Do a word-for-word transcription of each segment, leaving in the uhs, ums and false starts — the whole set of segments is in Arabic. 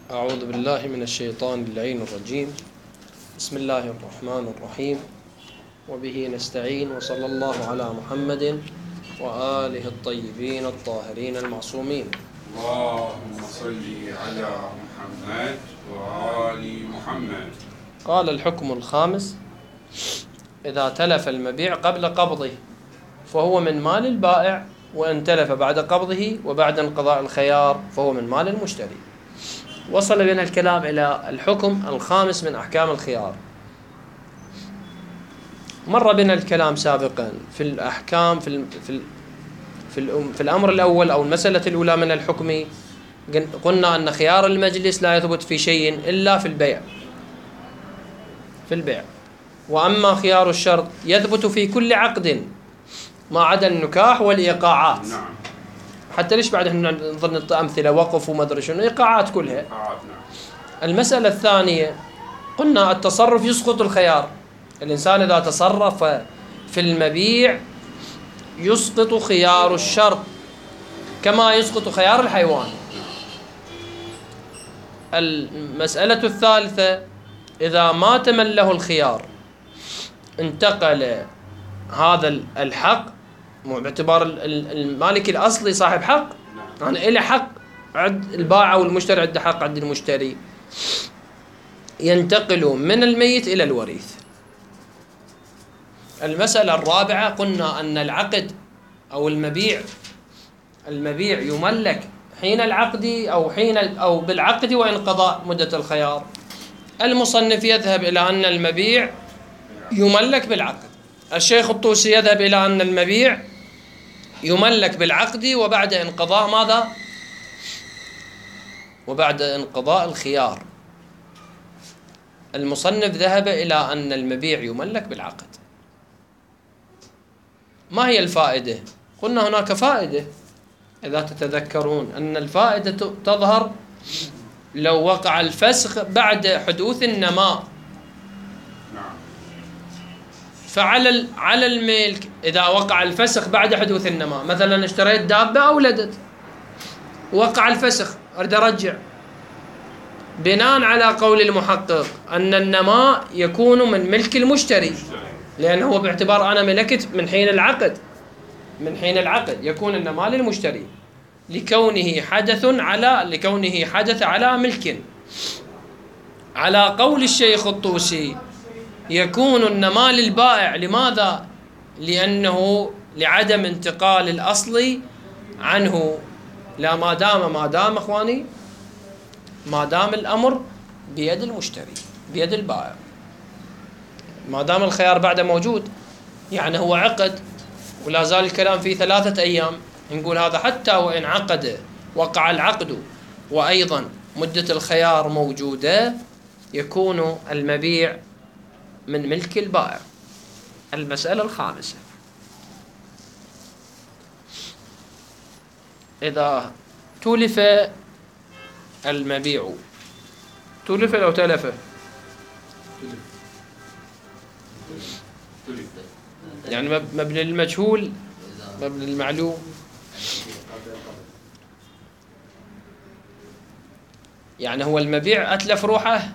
أعوذ بالله من الشيطان اللعين الرجيم. بسم الله الرحمن الرحيم، وبه نستعين، وصلى الله على محمد وآله الطيبين الطاهرين المعصومين. اللهم صل على محمد وآل محمد. قال الحكم الخامس: إذا تلف المبيع قبل قبضه فهو من مال البائع، وإن تلف بعد قبضه وبعد انقضاء الخيار فهو من مال المشتري. وصل بنا الكلام إلى الحكم الخامس من أحكام الخيار. مر بنا الكلام سابقا في الأحكام في ال في ال في, ال في الأمر الأول أو المسألة الأولى من الحكم. قلنا أن خيار المجلس لا يثبت في شيء إلا في البيع في البيع وأما خيار الشرط يثبت في كل عقد ما عدا النكاح والإيقاعات. نعم. حتى ليش بعد احنا نظن أمثلة وقف وما أدري شنو، إيقاعات كلها. نعم. المسألة الثانية قلنا التصرف يسقط الخيار. الإنسان إذا تصرف في المبيع يسقط خيار الشرط كما يسقط خيار الحيوان. المسألة الثالثة: إذا مات من له الخيار انتقل هذا الحق باعتبار المالك الأصلي صاحب حق، يعني إله حق عند البائع والمشتري عنده حق عند المشتري، ينتقل من الميت إلى الوريث. المسألة الرابعة قلنا أن العقد أو المبيع المبيع يملك حين العقد أو حين أو بالعقد وانقضاء مدة الخيار. المصنف يذهب إلى أن المبيع يملك بالعقد. الشيخ الطوسي يذهب إلى أن المبيع يملك بالعقد وبعد انقضاء ماذا؟ وبعد انقضاء الخيار. المصنف ذهب إلى أن المبيع يملك بالعقد. ما هي الفائدة؟ قلنا هناك فائدة إذا تتذكرون أن الفائدة تظهر لو وقع الفسخ بعد حدوث النماء. فعلى على الملك إذا وقع الفسخ بعد حدوث النماء، مثلا اشتريت دابة أولدت، وقع الفسخ أريد أرجع، بناء على قول المحقق أن النماء يكون من ملك المشتري، لأنه هو باعتبار أنا ملكت من حين العقد من حين العقد يكون النماء للمشتري لكونه حدث على لكونه حدث على ملك. على قول الشيخ الطوسي يكون النماء للبائع. لماذا؟ لأنه لعدم انتقال الأصل عنه. لا ما دام ما دام اخواني ما دام الأمر بيد المشتري بيد البائع، ما دام الخيار بعده موجود، يعني هو عقد ولا زال الكلام فيه ثلاثة أيام، نقول هذا حتى وإن عقد وقع العقد وأيضا مدة الخيار موجودة يكون المبيع من ملك البائع. المسألة الخامسة: إذا تلف المبيع تلف أو تلف يعني مبني للمجهول مبني للمعلوم. يعني هو المبيع أتلف روحه.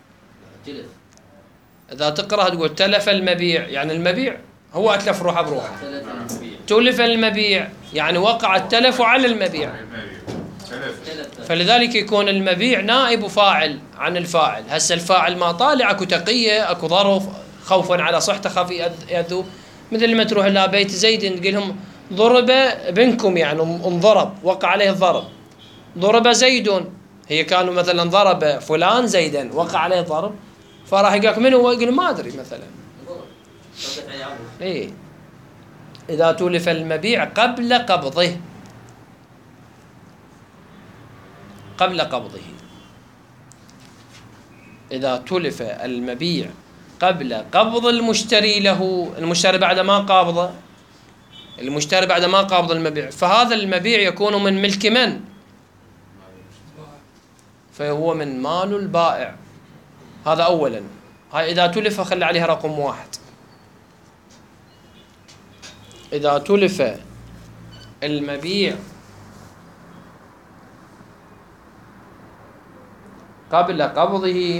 إذا تقرأ تقول تلف المبيع، يعني المبيع هو أتلف روحه بروحه. تلف المبيع يعني وقع التلف على المبيع، فلذلك يكون المبيع نائب فاعل عن الفاعل. هسه الفاعل ما طالع اكو تقية اكو ظرف خوفا على صحته خاف يأذوه، مثل ما تروح إلى بيت زيد تقول لهم ضرب ابنكم، يعني انضرب وقع عليه الضرب، ضرب زيد، هي كانوا مثلا ضرب فلان زيدا وقع عليه الضرب، فراح يقولك من هو؟ يقول ما أدري مثلا. إيه إذا تلف المبيع قبل قبضه قبل قبضه إذا تلف المبيع قبل قبض المشتري له، المشتري بعد ما قابضه المشتري بعد ما قابض المبيع، فهذا المبيع يكون من ملك من؟ فهو من مال البائع. هذا أولا. هاي إذا تلف خلي عليها رقم واحد. إذا تلف المبيع قبل قبضه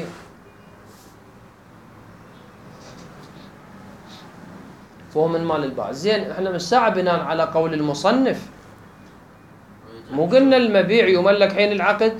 فهو من مال البائع. زين احنا من الساعة بناء على قول المصنف مو قلنا المبيع يملك حين العقد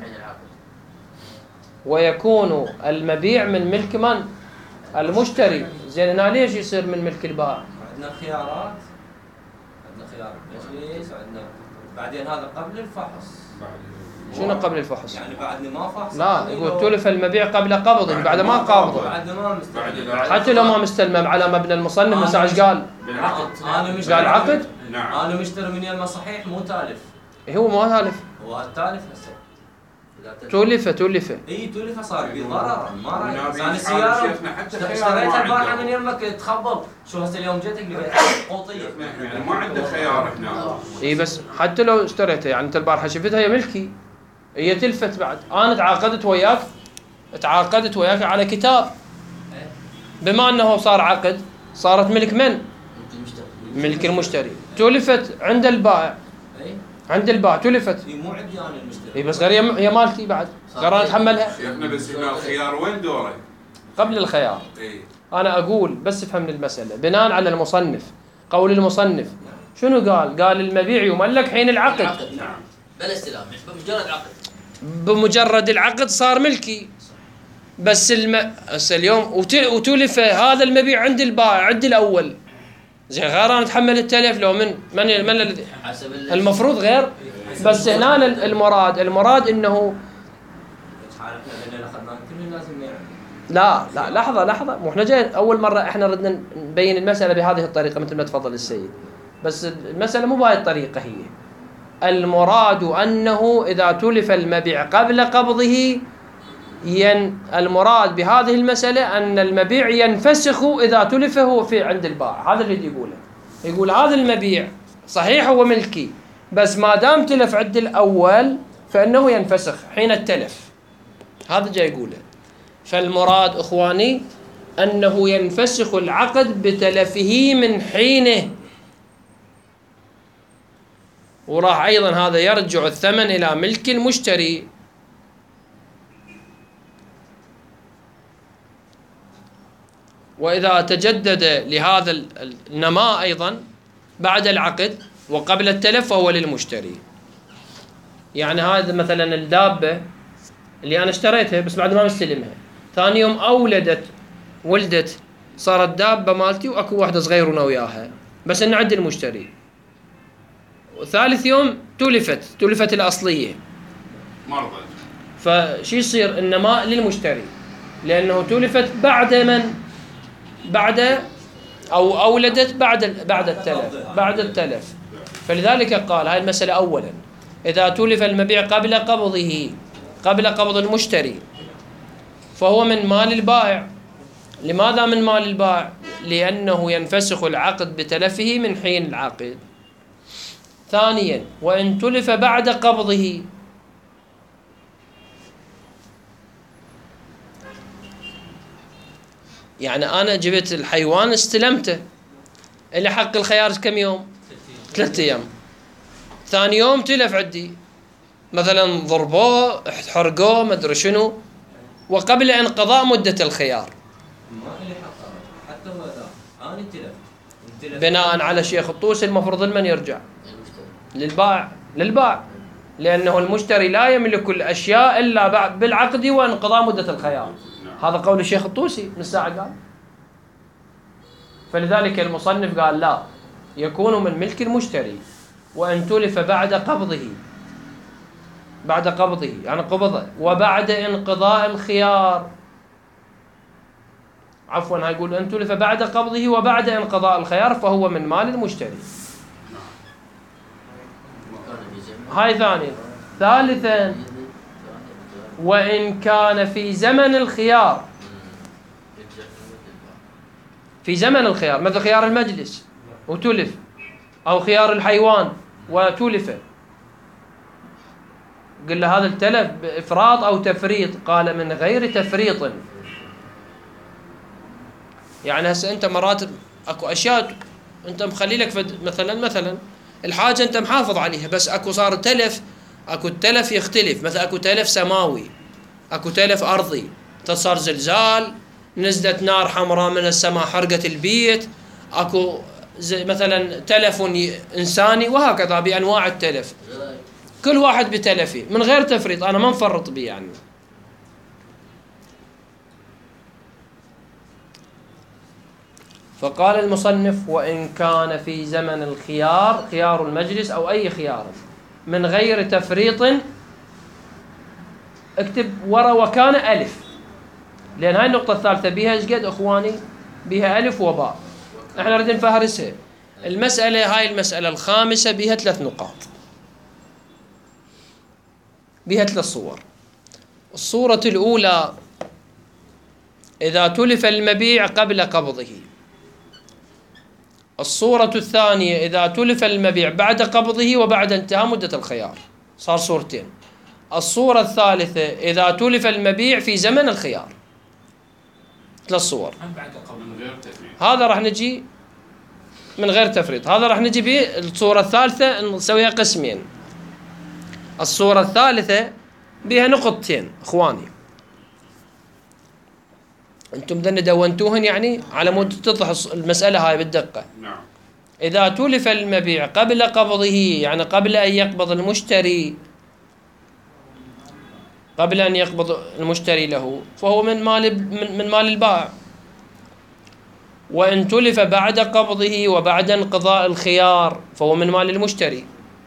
ويكون المبيع من ملك من؟ المشتري. زين هنا ليش يصير من ملك البائع؟ عندنا خيارات، عندنا خيارات مجلس، عندنا بعدين هذا قبل الفحص. شنو قبل الفحص؟ يعني بعد ما فحص. لا يقول تلف المبيع قبل قبضه، بعد ما قابضه. بعد ما مستلم. حتى لو ما مستلم على مبنى المصنف مساء ايش قال؟ بالعقد. انا مشتري. قال عقد؟ نعم. انا مشتري من يمه صحيح مو تالف. هو مو تالف. هو التالف هسه. تولف تولف. اي تولف صار في ضرر ما رايك. انا السياره اشتريتها البارحه من يمك تخبط، شو هسه اليوم جيتك لقيت قوطيه. يعني ما عنده خيار هنا. اي بس حتى لو اشتريتها يعني انت البارحه شفتها هي ملكي. هي تلفت بعد، انا تعاقدت وياك تعاقدت وياك على كتاب. بما انه صار عقد صارت ملك من؟ ملك المشتري. تلفت عند البائع. عند البائع تلفت. اي مو عندي انا المشتري. اي بس غير هي مالتي بعد. غير انا اتحملها. شيخنا بس هنا الخيار وين دوره؟ قبل الخيار. اي انا اقول بس افهمني المساله بناء على المصنف. قول المصنف شنو قال؟ قال المبيع يملك حين العقد. نعم. بلا استلام، بمجرد عقد. بمجرد العقد صار ملكي. بس الم... هسه اليوم وتلف هذا المبيع عند البائع عند الاول. زين غير انا اتحمل التلف لو من من من الذي حسب المفروض غير. بس هنا المراد المراد انه لا لا لحظه لحظه مو احنا جاي اول مره احنا ردنا نبين المساله بهذه الطريقه مثل ما تفضل السيد. بس المساله مو بهذه الطريقه. هي المراد انه اذا تلف المبيع قبل قبضه ين المراد بهذه المساله ان المبيع ينفسخ اذا تلفه في عند البائع. هذا اللي يقوله. يقول هذا المبيع صحيح هو ملكي بس ما دام تلف عند الاول فانه ينفسخ حين التلف. هذا جاي يقوله. فالمراد اخواني انه ينفسخ العقد بتلفه من حينه. وراح ايضا هذا يرجع الثمن الى ملك المشتري. واذا تجدد لهذا النماء ايضا بعد العقد وقبل التلف فهو للمشتري. يعني هذا مثلا الدابه اللي انا اشتريتها بس بعد ما مستلمها، ثاني يوم اولدت ولدت صارت دابه مالتي واكو واحده صغيرونه وياها بس انه عند المشتري. وثالث يوم تلفت تلفت الاصليه مرضت. فشي يصير النماء للمشتري لانه تلفت بعد من؟ بعد او اولدت بعد بعد التلف بعد التلف. فلذلك قال هاي المساله اولا اذا تلف المبيع قبل قبضه قبل قبض المشتري فهو من مال البائع. لماذا من مال البائع؟ لأنه ينفسخ العقد بتلفه من حين العقد. ثانيا وإن تلف بعد قبضه يعني أنا جبت الحيوان استلمته اللي حق الخيار كم يوم؟ ثلاثة أيام. ثاني يوم تلف عندي مثلا ضربوه حرقوه ما ادري شنو وقبل انقضاء مده الخيار. ما لي حق حتى هو ذا انا تلف بناء على شيخ الطوسي المفروض لمن يرجع؟ للبائع. للبائع لانه المشتري لا يملك الاشياء الا بعد بالعقد وانقضاء مده الخيار. هذا قول الشيخ الطوسي من ساعه قال. فلذلك المصنف قال لا يكون من ملك المشتري وان تلف بعد قبضه بعد قبضه يعني قبضه وبعد انقضاء الخيار. عفوا هاي يقول ان تلف بعد قبضه وبعد انقضاء الخيار فهو من مال المشتري. هاي ثانيا. ثالثا وان كان في زمن الخيار في زمن الخيار مثل خيار المجلس وتلف او خيار الحيوان وتلف قل له هذا التلف بإفراط أو تفريط. قال من غير تفريط. يعني هسه أنت مرات أكو أشياء أنت مخلي لك مثلا مثلا الحاجة أنت محافظ عليها بس أكو صار تلف. أكو التلف يختلف مثلا أكو تلف سماوي اكو تلف ارضي، صار زلزال، نزلت نار حمراء من السماء حرقت البيت، اكو مثلا تلف انساني، وهكذا بانواع التلف، كل واحد بتلفه من غير تفريط، انا ما مفرط به يعني. فقال المصنف: وإن كان في زمن الخيار، خيار المجلس أو أي خيار، من غير تفريط، اكتب ورا وكان ألف، لأن هاي النقطة الثالثة بها ايش قد أخواني؟ بها ألف وباء، احنا نريد نفهرسها. المسألة هاي المسألة الخامسة بها ثلاث نقاط، بها ثلاث صور. الصورة الأولى: إذا تلف المبيع قبل قبضه. الصورة الثانية: إذا تلف المبيع بعد قبضه وبعد انتهاء مدة الخيار. صار صورتين. الصورة الثالثة: إذا تلف المبيع في زمن الخيار. ثلاث صور. من غير تفريط. هذا راح نجي من غير تفريط، هذا راح نجي بالصورة الثالثة نسويها قسمين. الصورة الثالثة بها نقطتين اخواني، انتم بدنا دونتوهن يعني على مود تتضح المسألة هاي بالدقة. نعم. إذا تلف المبيع قبل قبضه، يعني قبل أن يقبض المشتري، قبل أن يقبض المشتري له، فهو من مال من مال البائع. وإن تلف بعد قبضه وبعد انقضاء الخيار فهو من مال المشتري.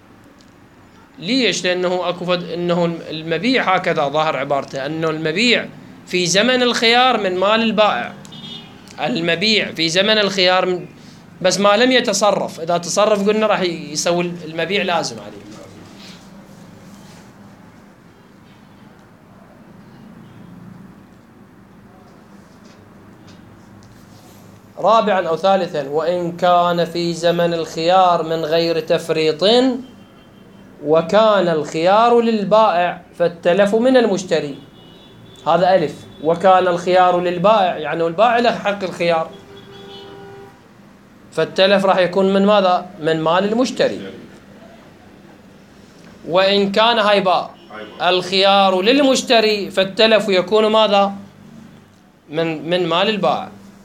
ليش؟ لأنه أكو فد أنه المبيع هكذا ظاهر عبارته، أنه المبيع في زمن الخيار من مال البائع. المبيع في زمن الخيار من بس ما لم يتصرف، إذا تصرف قلنا راح يسوي المبيع لازم عليه. رابعا أو ثالثا: وإن كان في زمن الخيار من غير تفريط وكان الخيار للبائع فالتلف من المشتري. هذا ألف. وكان الخيار للبائع يعني البائع له حق الخيار، فالتلف راح يكون من ماذا؟ من مال المشتري. وإن كان هاي باء الخيار للمشتري فالتلف يكون ماذا؟ من من مال البائع.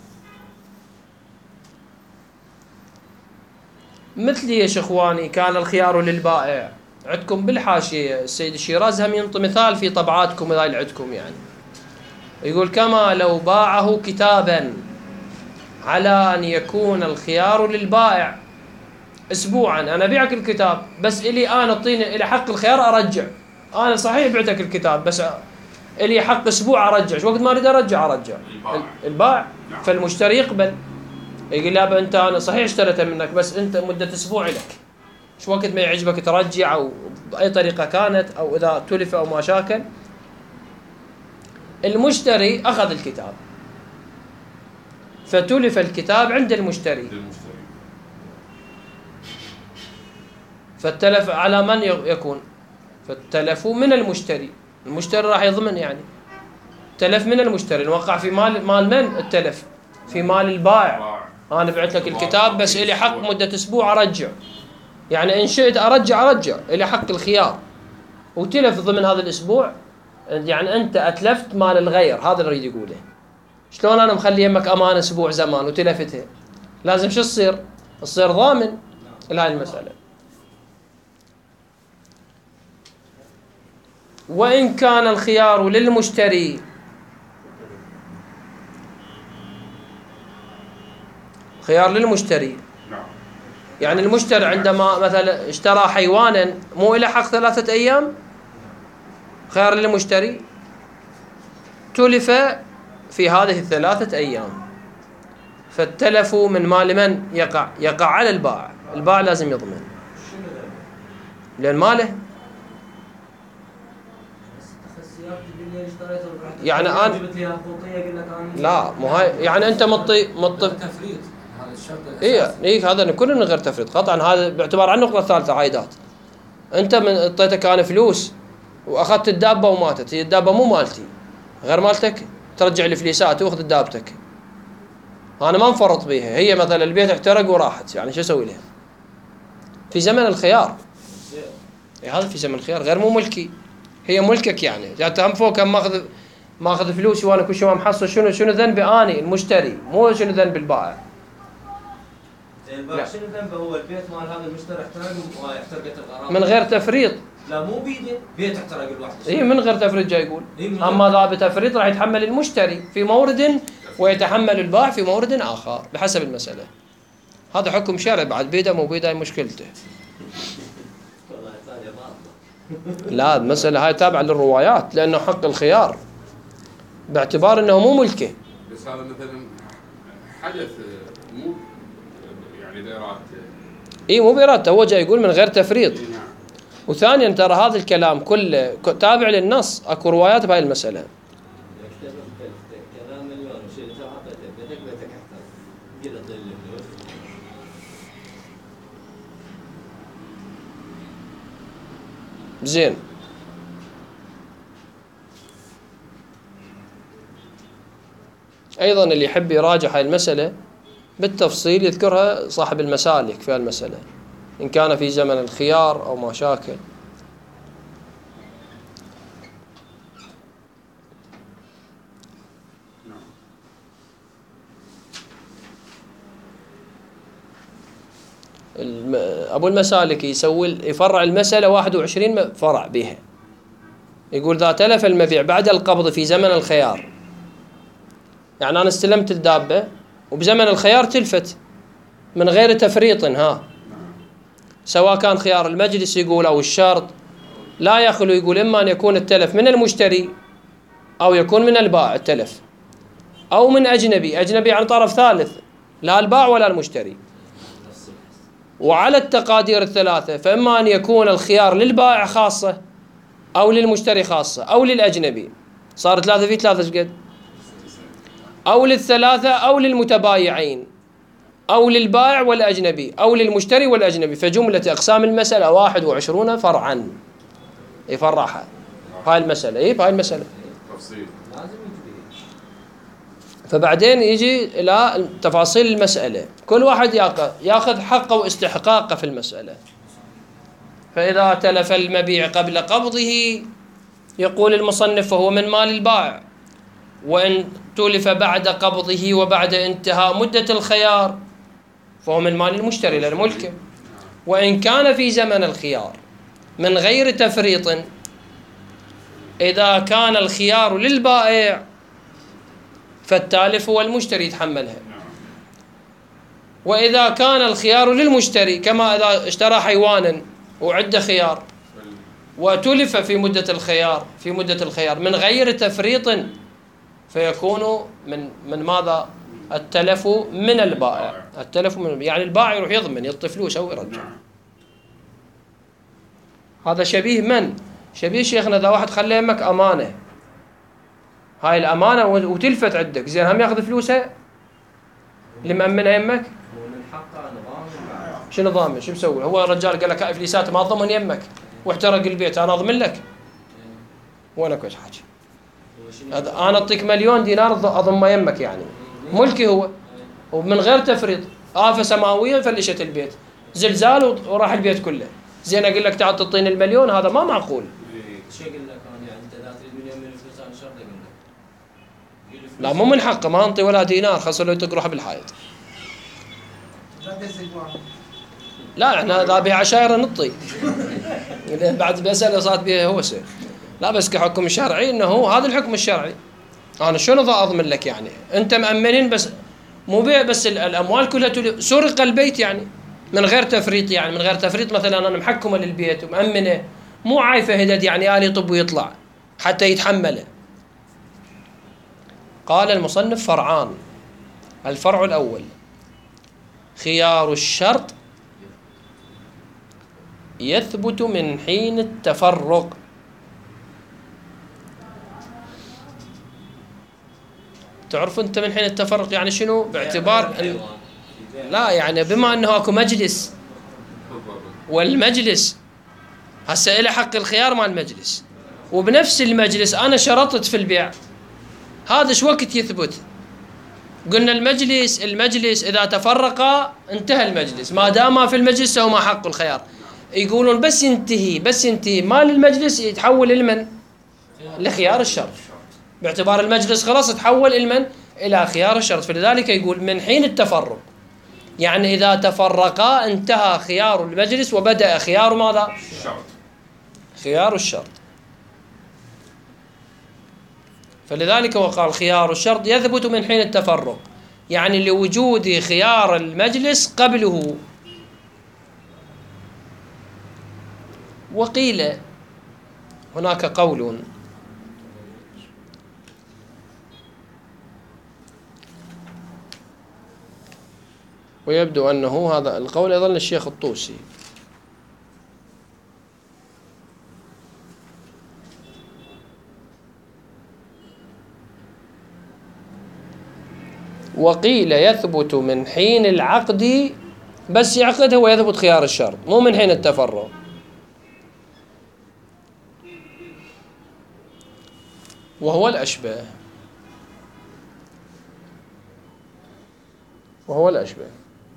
مثل ايش اخواني؟ كان الخيار للبائع، عندكم بالحاشية السيد الشيراز هم ينطي مثال في طبعاتكم هذا اللي عندكم يعني، يقول: كما لو باعه كتابا على أن يكون الخيار للبائع أسبوعا. أنا أبيعك الكتاب بس إلي أنا أعطيني إلي حق الخيار أرجع. أنا صحيح بعتك الكتاب بس إلي حق أسبوع أرجع، وقت ما أريد أرجع أرجع. البائع فالمشتري يقبل، يقول: لا أنت أنا صحيح اشتريته منك بس أنت مدة أسبوع لك، شو وقت ما يعجبك ترجع أو بأي طريقة كانت، أو إذا تلف أو ما شاكل. المشتري أخذ الكتاب فتلف الكتاب عند المشتري، فالتلف على من يكون؟ فالتلف من المشتري. المشتري راح يضمن يعني تلف من المشتري، وقع في مال مال من التلف؟ في مال البائع. أنا بعت لك الكتاب بس إلي حق مدة أسبوع أرجع، يعني إن شئت أرجع أرجع إلي حق الخيار، وتلف ضمن هذا الأسبوع، يعني أنت أتلفت مال الغير. هذا اللي أريد يقوله. شلون أنا مخلي يمك أمان أسبوع زمان وتلفتها؟ لازم شو تصير؟ تصير ضامن لهذه المسألة. وإن كان الخيار للمشتري، خيار للمشتري يعني المشتري عندما مثلا اشترى حيوانا مو إلى حق ثلاثة أيام، خيار للمشتري، تلف في هذه الثلاثة أيام، فالتلف من مال من يقع؟ يقع على البائع. البائع لازم يضمن لأن ماله. يعني أنا لا مو هاي يعني أنت مطي مطي تفريط هذا الشرط. إيه إيه هذا كله من غير تفريط قطعا. هذا باعتبار عن النقطة الثالثة عايدات. أنت من اعطيتك كان فلوس وأخذت الدابة وماتت، هي الدابة مو مالتي غير مالتك، ترجع لي فليسات وأخذ دابتك. أنا ما انفرط بيها، هي مثلا البيت احترق وراحت، يعني شو أسوي لها؟ في زمن الخيار. إيه هذا في زمن الخيار غير مو ملكي. هي ملكك يعني، انت هم فوق هم ماخذ ماخذ فلوسي وانا كل شيء ما محصل، شنو شنو ذنبي اني المشتري، مو شنو ذنب البائع. البائع شنو ذنبه؟ هو البيت مال هذا المشتري احترق واحترقت الغرامه من غير تفريط. لا مو بيدي، بيت احترق الواحد. اي من غير تفريط جاي يقول. إيه اما ذا بتفريط راح يتحمل المشتري في مورد ويتحمل البائع في مورد اخر بحسب المساله. هذا حكم شرعي بعد، بيده مو بيده مشكلته. لا المساله هاي تابعه للروايات، لانه حق الخيار باعتبار انه مو ملكه. بس هذا مثلا حدث مو يعني بإرادته. اي مو بإرادته، هو جاي يقول من غير تفريط. نعم. وثانيا ترى هذا الكلام كله تابع للنص، اكو روايات بهاي المساله. كلام مليون وشيء انت حطيته بيتك بيتك احترق قلت ظل الفلوس. زين. أيضا اللي يحب يراجع هاي المسألة بالتفصيل يذكرها صاحب المسالك في المسألة، إن كان في زمن الخيار أو ما شاكل. أبو المسالك يسوي يفرع المسألة واحد وعشرين فرع بها. يقول ذا تلف المبيع بعد القبض في زمن الخيار، يعني أنا استلمت الدابة وبزمن الخيار تلفت من غير تفريط، ها سواء كان خيار المجلس يقول أو الشرط، لا يخلو يقول إما أن يكون التلف من المشتري أو يكون من البائع التلف، أو من أجنبي، أجنبي عن طرف ثالث لا البائع ولا المشتري. وعلى التقادير الثلاثة فإما أن يكون الخيار للبائع خاصة أو للمشتري خاصة أو للأجنبي، صار ثلاثة في ثلاثة قد، أو للثلاثة أو للمتبايعين أو للبائع والأجنبي أو للمشتري والأجنبي. فجملة أقسام المسألة واحد وعشرون فرعا يفرعها هاي المسألة. إيه هاي المسألة تفصيل. فبعدين يجي إلى تفاصيل المسألة، كل واحد يأخذ حقه واستحقاقه في المسألة. فإذا تلف المبيع قبل قبضه يقول المصنف فهو من مال البائع، وإن تلف بعد قبضه وبعد انتهاء مدة الخيار فهو من مال المشتري للملكه. وإن كان في زمن الخيار من غير تفريط، إذا كان الخيار للبائع فالتالف هو المشتري يتحملها. وإذا كان الخيار للمشتري كما إذا اشترى حيوانا وعده خيار وتلف في مدة الخيار في مدة الخيار من غير تفريط، فيكون من من ماذا؟ التلف من البائع. التلف من يعني البائع يروح يضمن يعطي فلوس أو يرجع. هذا شبيه من؟ شبيه شيخنا ذا واحد خلى يمك أمانة، هاي الأمانة وتلفت عندك، زين هم ياخذ فلوسها اللي مأمنها يمك؟ هو من حقه نظام. شو نظامه؟ شو مسوي؟ هو الرجال قال لك إفليسات ما ضمن يمك واحترق البيت، أنا أضمن لك؟ وأنا كويس حاجة. هذا أنا أعطيك مليون دينار أضم يمك يعني ملكي هو، ومن غير تفريط. آفة سماوية فلشت البيت، زلزال وراح البيت كله، زين أقول لك تعال تعطيني المليون، هذا ما معقول. شو أقول لك أنا يعني أنت إذا تريد مليون من الفلوس أنا شرط أقول لك. لا مو من حقه، ما أنطي ولا دينار، خاصة لو تقرح بالحائط. لا احنا ذا بها عشاير نطي بعد بسأله صارت بها هوسه. لا بس كحكم شرعي انه هو هذا الحكم الشرعي. انا شنو ذا اضمن لك يعني؟ انت مأمنين بس مو بيع بس الاموال كلها سرق البيت يعني من غير تفريط، يعني من غير تفريط مثلا انا محكمه للبيت ومأمنه، مو عايفه هدد يعني آلي يطب ويطلع حتى يتحمله. قال المصنف فرعان. الفرع الاول خيار الشرط يثبت من حين التفرق. تعرف انت من حين التفرق يعني شنو؟ باعتبار إن لا يعني بما انه اكو مجلس والمجلس هسه له حق الخيار مع المجلس، وبنفس المجلس انا شرطت في البيع، هذا شو وقت يثبت؟ قلنا المجلس المجلس اذا تفرق انتهى المجلس، ما دام في المجلس هو ما حق الخيار. يقولون بس ينتهي بس ينتهي مال المجلس يتحول لمن؟ لخيار الشرط، باعتبار المجلس خلاص تحول المن إلى خيار الشرط. فلذلك يقول من حين التفرق، يعني إذا تفرقا انتهى خيار المجلس وبدأ خيار ماذا؟ الشرط. خيار الشرط. فلذلك وقال خيار الشرط يثبت من حين التفرق، يعني لوجود خيار المجلس قبله. وقيل هناك قول ويبدو أنه هذا القول يظل الشيخ الطوسي، وقيل يثبت من حين العقد، بس يعقد هو يثبت خيار الشرط، مو من حين التفرق. وهو الأشبه وهو الأشبه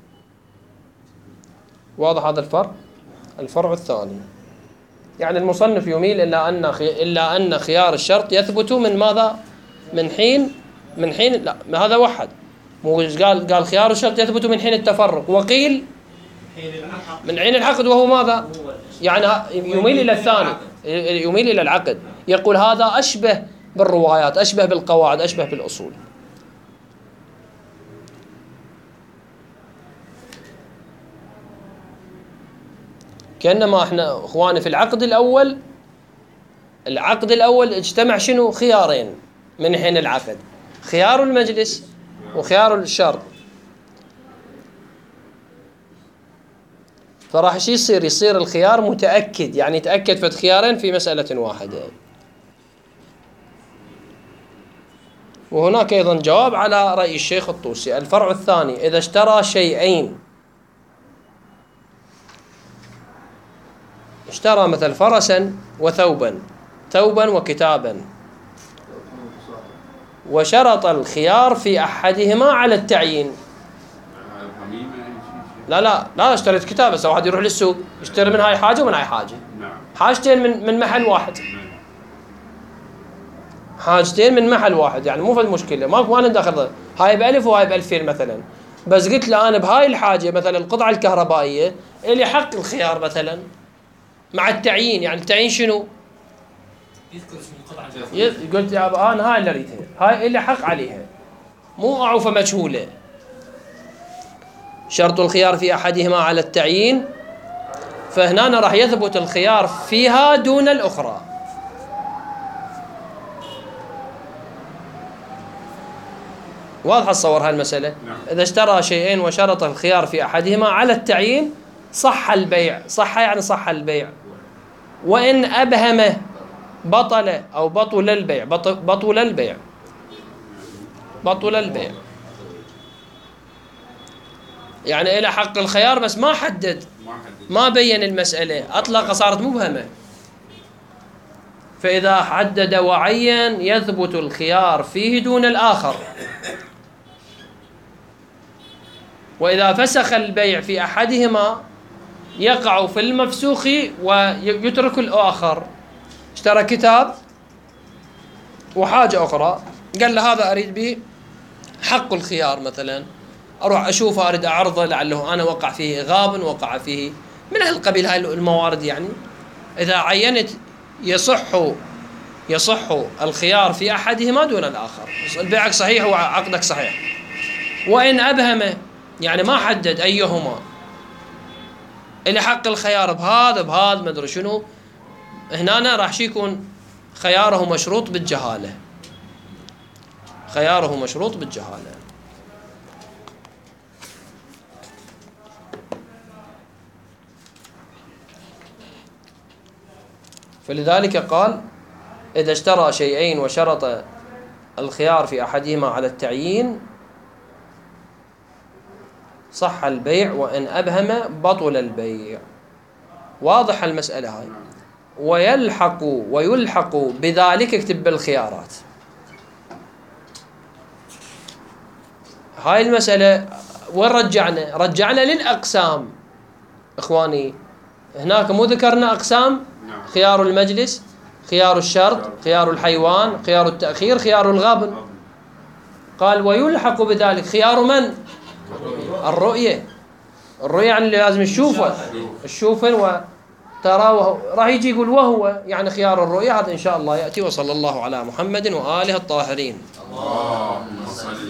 واضح هذا الفرق؟ الفرع الثاني، يعني المصنف يميل إلا أن إلا أن خيار الشرط يثبت من ماذا؟ من حين من حين لا هذا وحد، مو قال قال خيار الشرط يثبت من حين التفرق، وقيل من حين العقد، وهو ماذا؟ يعني يميل إلى الثاني، يميل إلى العقد، يقول هذا أشبه بالروايات، أشبه بالقواعد، أشبه بالأصول. كأنما احنا اخواني في العقد الأول، العقد الأول اجتمع شنو؟ خيارين من حين العقد، خيار المجلس وخيار الشرط. فراح شي يصير؟ يصير الخيار متأكد، يعني يتأكد في خيارين في مسألة واحدة. وهناك أيضا جواب على رأي الشيخ الطوسي. الفرع الثاني، إذا اشترى شيئين، اشترى مثل فرسا وثوبا، ثوبا وكتابا، وشرط الخيار في أحدهما على التعيين. لا لا لا اشتريت كتاب، بس واحد يروح للسوق يشتري من هاي حاجة ومن هاي حاجة، حاجتين من من محل واحد، حاجتين من محل واحد، يعني مو في المشكلة، ما ما ندخل هاي بألف وهاي بألفين مثلا، بس قلت له أنا بهاي الحاجة مثلا القطعة الكهربائية اللي حق الخيار مثلا مع التعيين. يعني التعيين شنو؟ يذكر اسم القطعة. قلت يا أبا أنا هاي اللي أريدها، هاي اللي حق عليها، مو أعوفة مجهولة. شرط الخيار في أحدهما على التعيين، فهنا راح يثبت الخيار فيها دون الأخرى. واضح الصور هاي المسألة؟ إذا اشترى شيئين وشرط الخيار في أحدهما على التعيين صح البيع، صح يعني صح البيع، وإن أبهم بطل أو بطل البيع، بطل البيع بطل البيع يعني إلى حق الخيار بس ما حدد، ما بين المسألة، أطلق، صارت مبهمة. فإذا حدد وعين يثبت الخيار فيه دون الآخر. وإذا فسخ البيع في أحدهما يقع في المفسوخ ويترك الآخر. اشترى كتاب وحاجة أخرى، قال له هذا أريد به حق الخيار مثلا، أروح أشوفه أريد أعرضه لعله أنا وقع فيه غاب، وقع فيه من هالقبيل هاي الموارد. يعني إذا عينت يصح يصح الخيار في أحدهما دون الآخر، بيعك صحيح وعقدك صحيح. وإن أبهم يعني ما حدد أيهما اللي حق الخيار بهذا بهذا ما أدري شنو، هنا راح شي يكون خياره مشروط بالجهالة، خياره مشروط بالجهالة. فلذلك قال إذا اشترى شيئين وشرط الخيار في أحدهما على التعيين صح البيع، وإن أبهم بطل البيع. واضح المسألة هاي. ويلحق ويلحق بذلك، اكتب بالخيارات. هاي المسألة وين رجعنا؟ رجعنا للأقسام إخواني. هناك مو ذكرنا أقسام؟ خيار المجلس، خيار الشرط، خيار الحيوان، خيار التأخير، خيار الغبن. قال ويلحق بذلك خيار من؟ الرؤية. الرؤية يعني اللي لازم تشوفه، تشوفه وترى، وهو راح يجي يقول وهو يعني خيار الرؤية. هذا إن شاء الله يأتي. وصلى الله على محمد وآله الطاهرين. اللهم صل